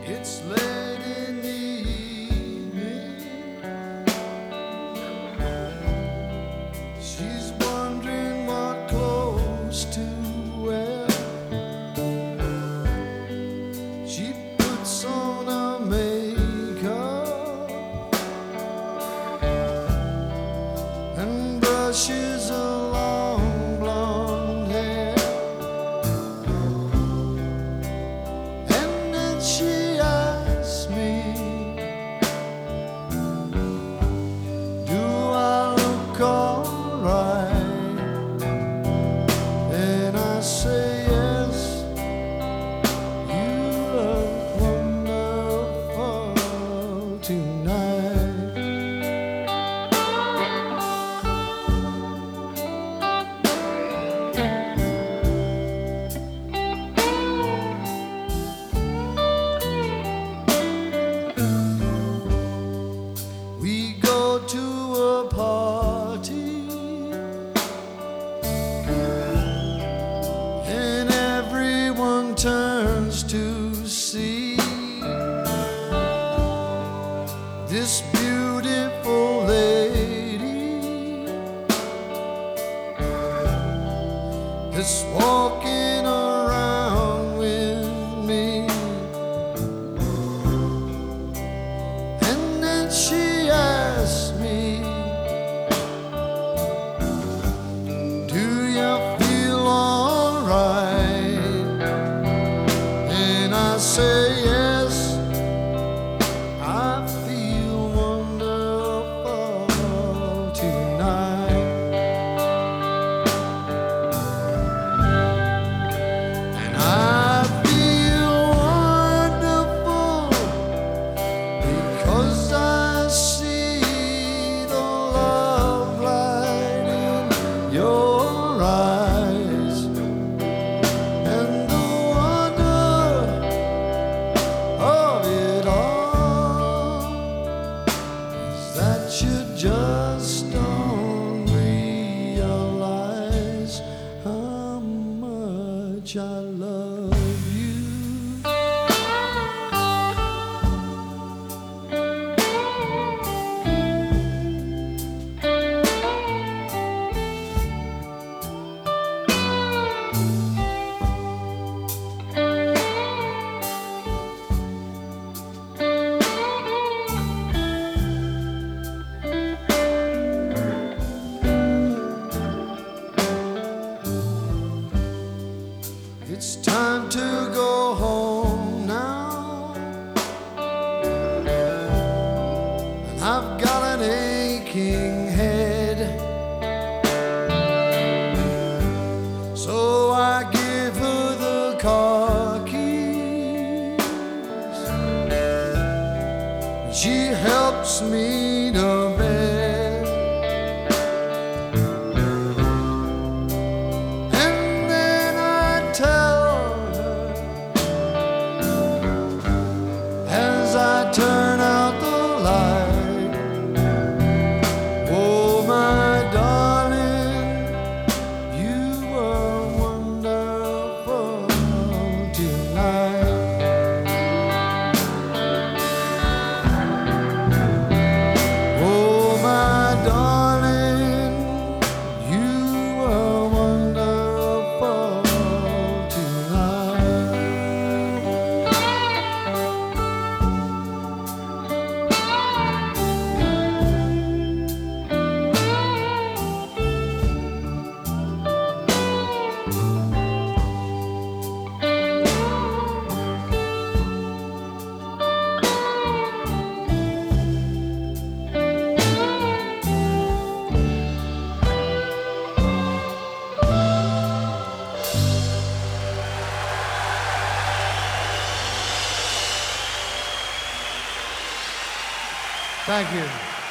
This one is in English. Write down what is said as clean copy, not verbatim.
It's late in the evening. She's wondering what clothes to wear. She puts on her makeup and brushes her long blonde hair. And then she asks me, do I look alright? And I say yes, you look wonderful tonight. We go to a party and everyone turns to see this beautiful lady that's walking around with me. And then she asks me, do you feel alright? And I say yes, I feel wonderful tonight. And I feel wonderful because I see the love light in your eyes, and the wonder of it all is that you just don't realize how much I love you. It's time to go home now, and I've got an aching head. So I give her the car keys, and she helps me to bed. And then I tell her, as I turn out the light, oh my darling, you were wonderful tonight. Oh my darling, you were wonderful tonight. Thank you.